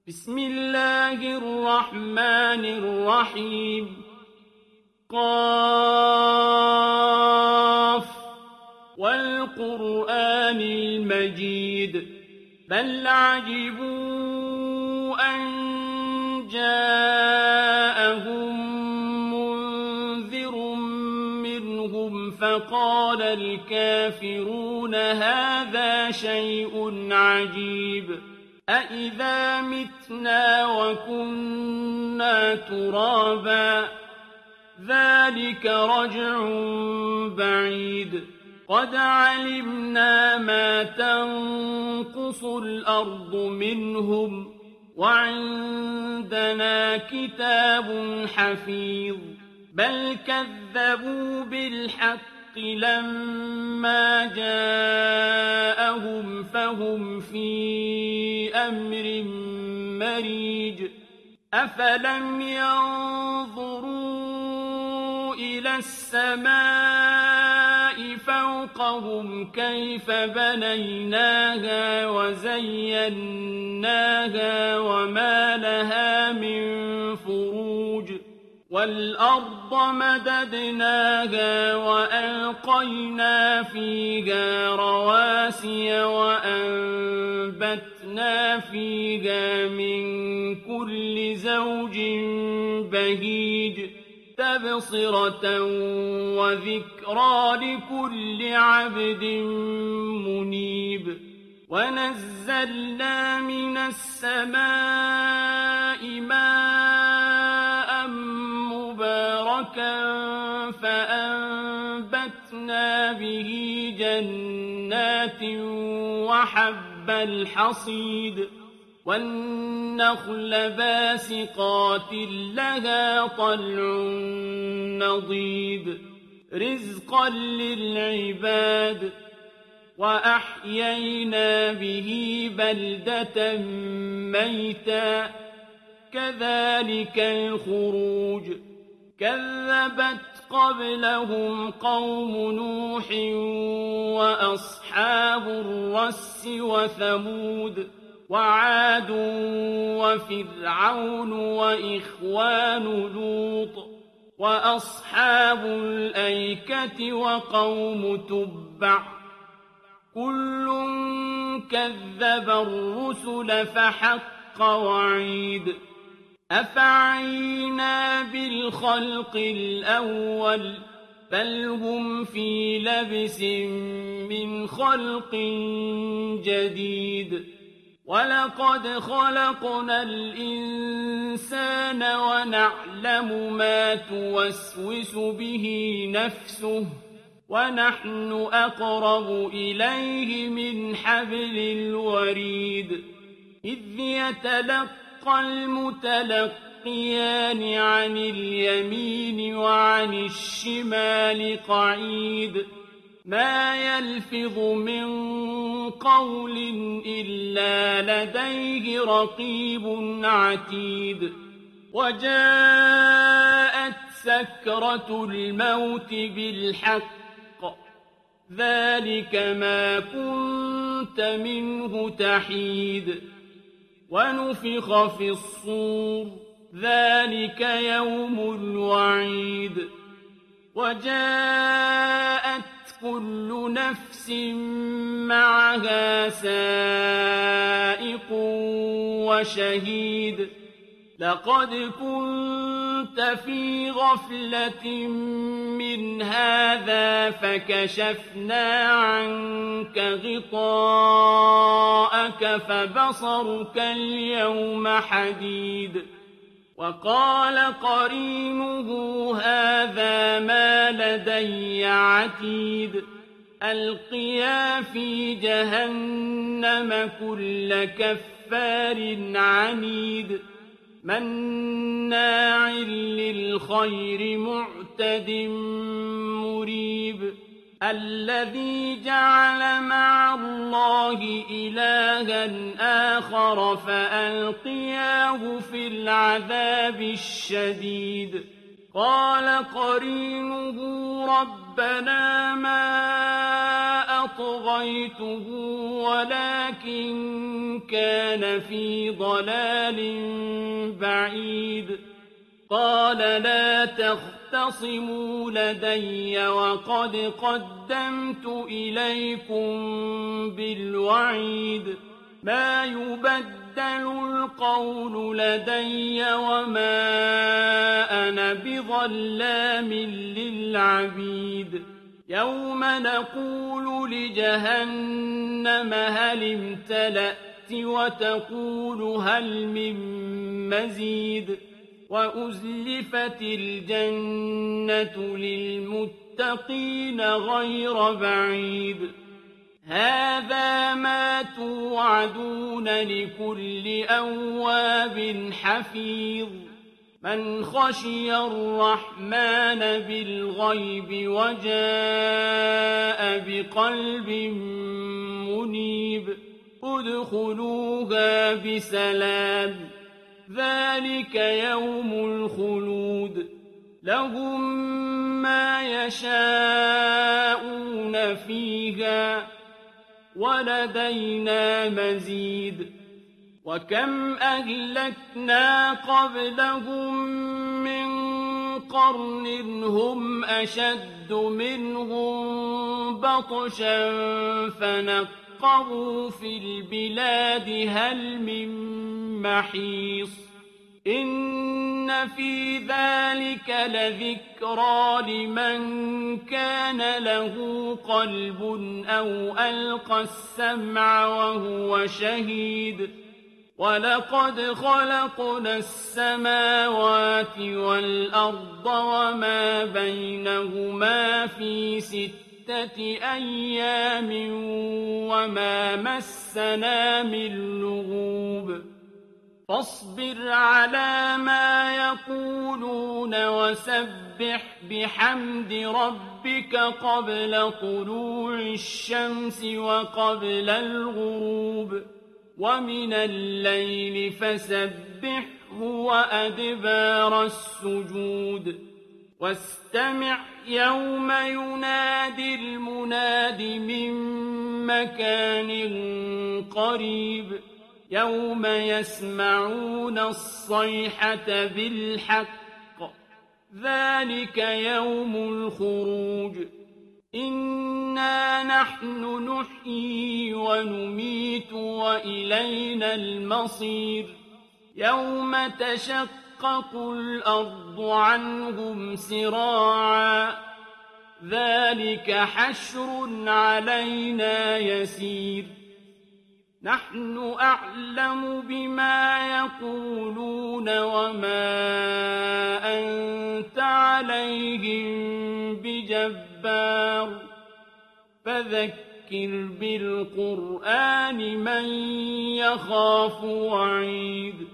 بسم الله الرحمن الرحيم قاف والقرآن المجيد بل عجبوا أن جاءهم منذر منهم فقال الكافرون هذا شيء عجيب أإذا متنا وكنا ترابا ذلك رجع بعيد قد علمنا ما تنقص الأرض منهم وعندنا كتاب حفيظ بل كذبوا بالحق لما جاءهم فهم في أمر مريج أفلم ينظروا إلى السماء فوقهم كيف بنيناها وزيناها وما لها من فروج والأرض مددناها وألقينا فيها رواسي وأنبتنا فيها من كل زوج بهيج تبصرة وذكرى لكل عبد منيب ونزلنا من السماء ماء مباركا فأنبتنا به جنات وحب الحصيد والنخل باسقات لها طلع نضيد رزقا للعباد وأحيينا به بلدة ميتا كذلك الخروج كذبت قبلهم قوم نوح وأصحاب الرس وثمود وعاد وفرعون وإخوان لوط وأصحاب الأيكة وقوم تبع كل كذب الرسل فحق وعيد أفعينا بالخلق الأول بل هم في لبس من خلق جديد ولقد خلقنا الإنسان ونعلم ما توسوس به نفسه ونحن أقرب إليه من حبل الوريد إذ يتلقى المتلقيان عن اليمين وعن الشمال قعيد ما يلفظ من قول إلا لديه رقيب عتيد وجاءت سكرة الموت بالحق ذلك ما كنت منه تحيد ونفخ في الصور ذلك يوم الوعيد وجاءت كل نفس معها سائق وشهيد لقد كنت في غفلة من هذا فكشفنا عنك غطاءك فبصرك اليوم حديد وقال قرينه هذا ما لدي عتيد ألقيا في جهنم كل كفار عنيد مناع للخير معتد مريب الذي جعل مع الله إلها آخر فألقياه في العذاب الشديد قال قرينه ربنا ما فأطغيته ولكن كان في ضلال بعيد قال لا تختصموا لدي وقد قدمت إليكم بالوعيد ما يبدل القول لدي وما أنا بظلام للعبيد يوم نقول لجهنم هل امتلأت وتقول هل من مزيد وأزلفت الجنة للمتقين غير بعيد هذا ما توعدون لكل أواب حفيظ من خشي الرحمن بالغيب وجاء بقلب منيب ادخلوها بسلام ذلك يوم الخلود لهم ما يشاءون فيها ولدينا مزيد وكم أهلكنا قبلهم من قرن هم أشد منهم بطشا فنقبوا في البلاد هل من محيص إن في ذلك لذكرى لمن كان له قلب أو ألقى السمع وهو شهيد ولقد خلقنا السماوات والأرض وما بينهما في 6 أيام وما مسنا من لغوب فاصبر على ما يقولون وسبح بحمد ربك قبل طلوع الشمس وقبل الغروب ومن الليل فسبحه وأدبار السجود واستمع يوم ينادي المناد من مكان قريب يوم يسمعون الصيحة بالحق ذلك يوم الخروج إنا نحن نحيي ونميت وإلينا المصير يوم تشقق الأرض عنهم سراعا ذلك حشر علينا يسير نحن أعلم بما يقولون وما أنت عليهم بجبار فذكر بالقرآن من يخاف وعيد